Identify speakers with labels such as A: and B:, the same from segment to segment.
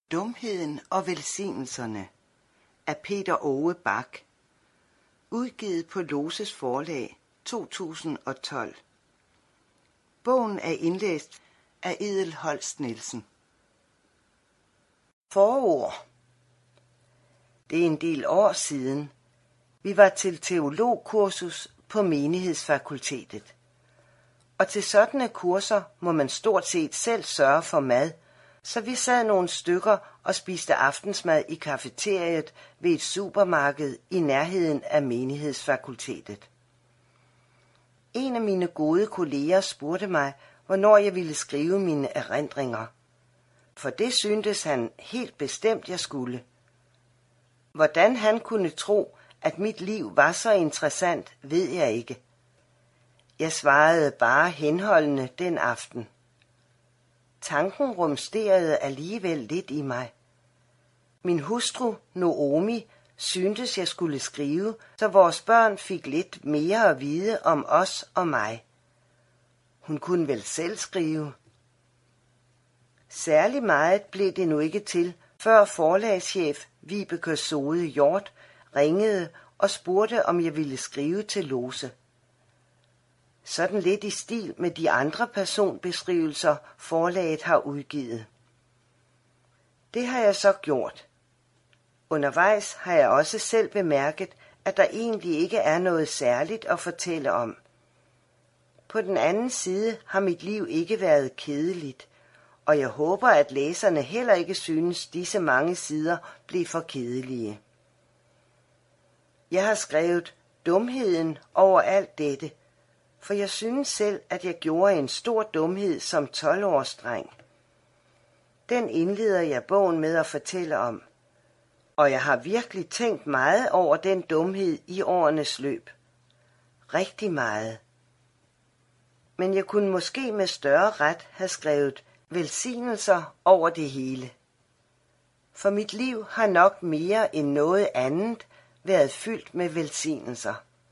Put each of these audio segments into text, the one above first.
A: Dumheden og velsignelserne af Peter Aage Bach. Udgivet på Loses Forlag 2012. Bogen er indlæst af Edel Holst Nielsen. Forord. Det er en del år siden. Vi var til teologkursus på menighedsfakultetet. Og til sådanne kurser må man stort set selv sørge for mad, så vi sad nogle stykker og spiste aftensmad i cafeteriet ved et supermarked i nærheden af menighedsfakultetet. En af mine gode kolleger spurgte mig, hvornår jeg ville skrive mine erindringer. For det syntes han helt bestemt, jeg skulle. Hvordan han kunne tro, at mit liv var så interessant, ved jeg ikke. Jeg svarede bare henholdende den aften. Tanken rumsterede alligevel lidt i mig. Min hustru, Noomi, syntes jeg skulle skrive, så vores børn fik lidt mere at vide om os og mig. Hun kunne vel selv skrive. Særlig meget blev det nu ikke til, før forlagschef Vibeke Sode Hjort ringede og spurgte, om jeg ville skrive til Lose. Sådan lidt i stil med de andre personbeskrivelser, forlaget har udgivet. Det har jeg så gjort. Undervejs har jeg også selv bemærket, at der egentlig ikke er noget særligt at fortælle om. På den anden side har mit liv ikke været kedeligt, og jeg håber, at læserne heller ikke synes, disse mange sider blev for kedelige. Jeg har skrevet dumheden over alt dette, for jeg synes selv, at jeg gjorde en stor dumhed som 12-årsdreng. Den indleder jeg bogen med at fortælle om, og jeg har virkelig tænkt meget over den dumhed i årenes løb. Rigtig meget. Men jeg kunne måske med større ret have skrevet velsignelser over det hele. For mit liv har nok mere end noget andet været fyldt med velsignelser.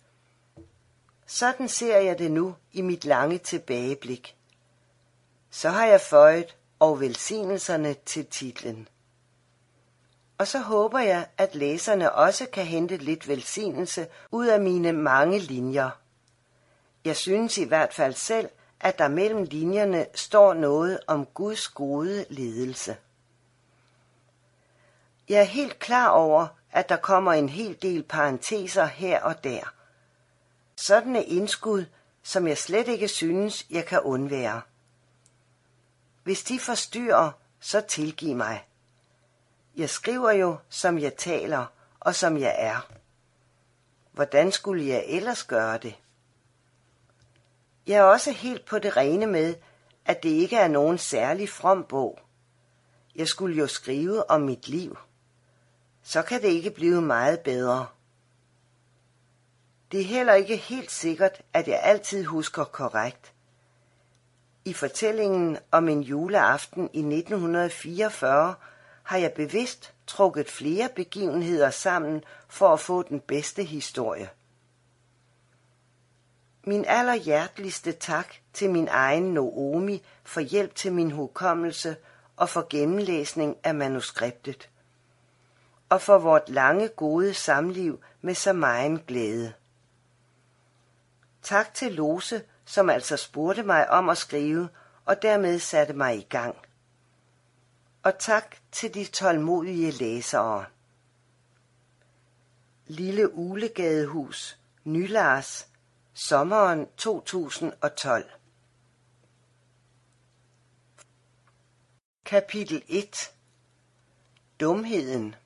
A: Sådan ser jeg det nu i mit lange tilbageblik. Så har jeg føjet og velsignelserne til titlen. Og så håber jeg, at læserne også kan hente lidt velsignelse ud af mine mange linjer. Jeg synes i hvert fald selv, at der mellem linjerne står noget om Guds gode ledelse. Jeg er helt klar over, at der kommer en hel del parenteser her og der. Sådanne indskud, som jeg slet ikke synes, jeg kan undvære. Hvis de forstyrrer, så tilgiv mig. Jeg skriver jo, som jeg taler, og som jeg er. Hvordan skulle jeg ellers gøre det? Jeg er også helt på det rene med, at det ikke er nogen særlig from bog. Jeg skulle jo skrive om mit liv. Så kan det ikke blive meget bedre. Det er heller ikke helt sikkert, at jeg altid husker korrekt. I fortællingen om en juleaften i 1944 har jeg bevidst trukket flere begivenheder sammen for at få den bedste historie. Min allerhjerteligste tak til min egen Noomi for hjælp til min hukommelse og for gennemlæsning af manuskriptet. Og for vort lange gode samliv med så megen glæde. Tak til Lose, som altså spurgte mig om at skrive, og dermed satte mig i gang. Og tak til de tålmodige læsere. Lille Uglegadehus, Nylars, sommeren 2012. Kapitel 1. Dumheden.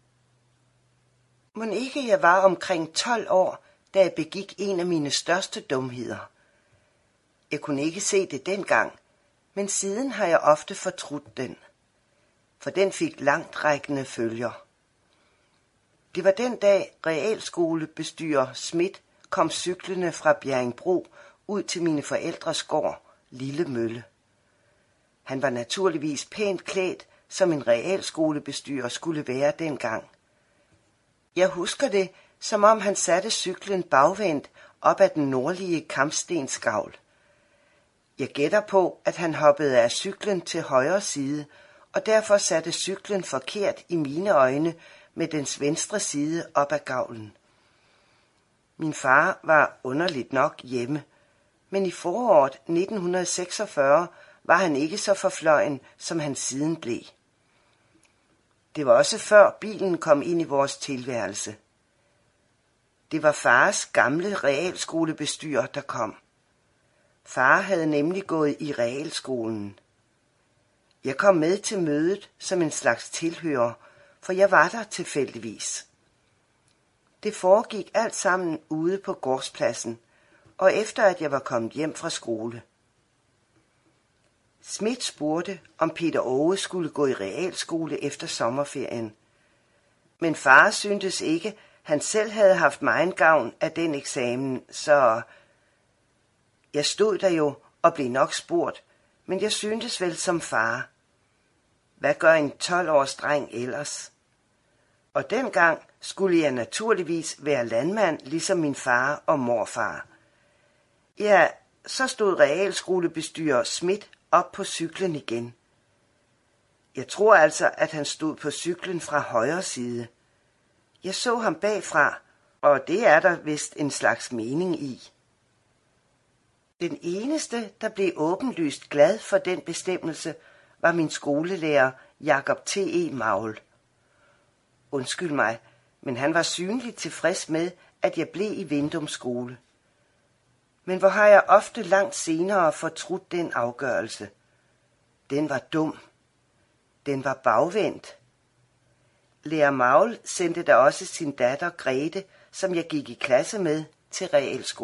A: Mon ikke jeg var omkring 12 år, da jeg begik en af mine største dumheder. Jeg kunne ikke se det dengang, men siden har jeg ofte fortrudt den. For den fik langtrækkende følger. Det var den dag realskolebestyrer Schmidt kom cyklende fra Bjerringbro ud til mine forældres gård, Lille Mølle. Han var naturligvis pænt klædt, som en realskolebestyrer skulle være dengang. Jeg husker det, som om han satte cyklen bagvendt op ad den nordlige kampstensgavl. Jeg gætter på, at han hoppede af cyklen til højre side, og derfor satte cyklen forkert i mine øjne med dens venstre side op ad gavlen. Min far var underligt nok hjemme, men i foråret 1946 var han ikke så forfløjen, som han siden blev. Det var også før bilen kom ind i vores tilværelse. Det var fars gamle realskolebestyrer, der kom. Far havde nemlig gået i realskolen. Jeg kom med til mødet som en slags tilhører, for jeg var der tilfældigvis. Det foregik alt sammen ude på gårdspladsen, og efter at jeg var kommet hjem fra skole. Schmidt spurgte, om Peter Åge skulle gå i realskole efter sommerferien. Men far syntes ikke, han selv havde haft megen gavn af den eksamen, så jeg stod der jo og blev nok spurgt, men jeg syntes vel som far. Hvad gør en 12-års dreng ellers? Og dengang skulle jeg naturligvis være landmand, ligesom min far og morfar. Ja, så stod realskolebestyrer Schmidt op på cyklen igen. Jeg tror altså, at han stod på cyklen fra højre side. Jeg så ham bagfra, og det er der vist en slags mening i. Den eneste, der blev åbenlyst glad for den bestemmelse, var min skolelærer Jakob T.E. Maul. Undskyld mig, men han var synligt tilfreds med, at jeg blev i Vindum skole. Men hvor har jeg ofte langt senere fortrudt den afgørelse. Den var dum. Den var bagvendt. Lærer Maul sendte da også sin datter Grete, som jeg gik i klasse med, til realskole.